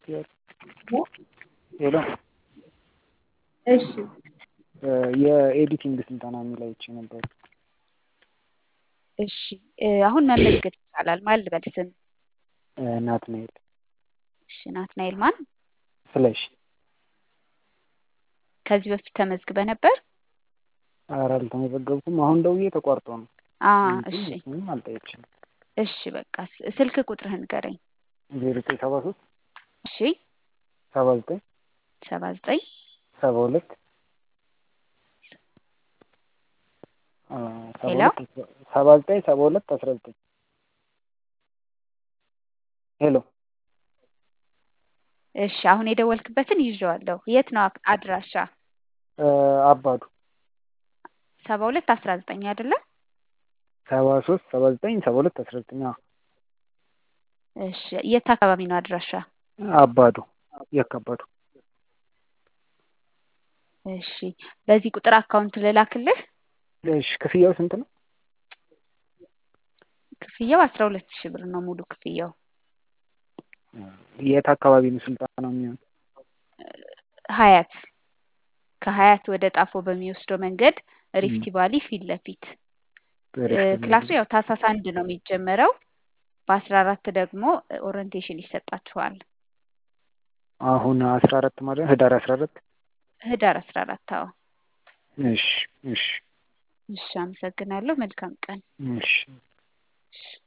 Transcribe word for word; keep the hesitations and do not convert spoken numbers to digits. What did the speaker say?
ሄሎ እሺ የኤዲቲንግ ስልጠና የሚል አይቼ ነበር። እሺ አሁን መመዝገብ ይቻላል። ማን ልበል ስም? ናትናኤል እሺ ናትናኤል ማን? ስለሽ። ከዚህ በፊት ተመዝግበ ነበር? ኧረ አልተመዘገብኩም። አሁን ደውዬ ተቋርጦ ነው። አ እሺ ምንም አልጠየቅሽም። እሺ በቃ ስልክ ቁጥርህን ንገረኝ። ዜሮ ዘጠኝ ሰባ ሶስት እሺ ሰባ ዘጠኝ ሰባ ዘጠኝ ሰባ ሁለት ሄሎ ሰባ ዘጠኝ ሰባ ሁለት አስራ ዘጠኝ ሄሎ እሺ አሁን የደወልክበትን ይዤዋለሁ። የት ነው አድራሻ? አባዱ ሰባ ሁለት አስራ ዘጠኝ አይደለ? ሰባ ሶስት ሰባ ዘጠኝ ሰባ ሁለት አስራ ዘጠኝ እሺ የት አካባቢ ነው አድራሻ? አባዱ የካባዱ። እሺ በዚህ ቁጥር አካውንት ልላክልህ? እሺ ክፍያው ስንት ነው? ክፍያው አስራ ሁለት ሺህ ብር ነው ሙሉ ክፍያው። የት አካባቢ ነው ስልጠናው የሚሆነው? ሀያት ከሀያት ወደ ጣፎ በሚወስደው መንገድ ሪፍቲ ቫሊ ፊት ለፊት። ክላሱ ያው ታህሳስ አንድ ነው የሚጀመረው። በአስራ አራት ደግሞ ኦሪንቴሽን ይሰጣችኋል። አሁን አስራ አራት ማለት ህዳር አስራ አራት ህዳር አስራ አራት አዎ። እሺ እሺ እሺ አመሰግናለሁ። መልካም ቀን። እሺ